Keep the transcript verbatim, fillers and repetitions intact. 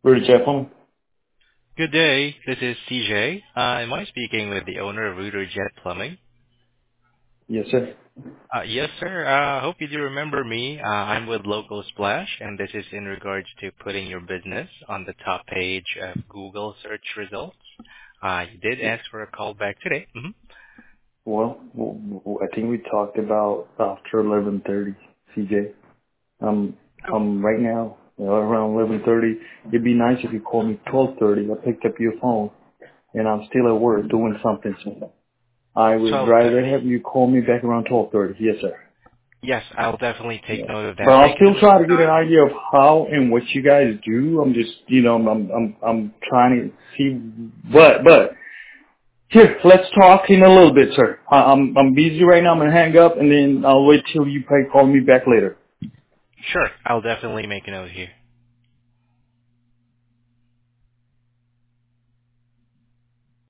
Rudy Chaplin? Good day. This is C J. Uh, am I speaking with the owner of Rooter Jet Plumbing? Yes, sir. Uh, yes, sir. I uh, hope you do remember me. Uh, I'm with Local Splash, and this is in regards to putting your business on the top page of Google search results. Uh, you did ask for a call back today. hmm Well, w- w- I think we talked about after eleven thirty, C J. Um, Oh, um, right now, you know, around eleven thirty. It'd be nice if you called me twelve thirty. I picked up your phone, and I'm still at work doing something. So I would twelve rather thirty. have you call me back around twelve thirty. Yes, sir. Yes, I'll definitely take Yeah. note of But that. I'll Thank you so still much for try to your get an time. idea of how and what you guys do. I'm just, you know, I'm, I'm, I'm trying to see, but, but here, let's talk in a little bit, sir. I, I'm I'm busy right now. I'm gonna hang up, and then I'll wait till you probably call me back later. Sure. I'll definitely make a note here.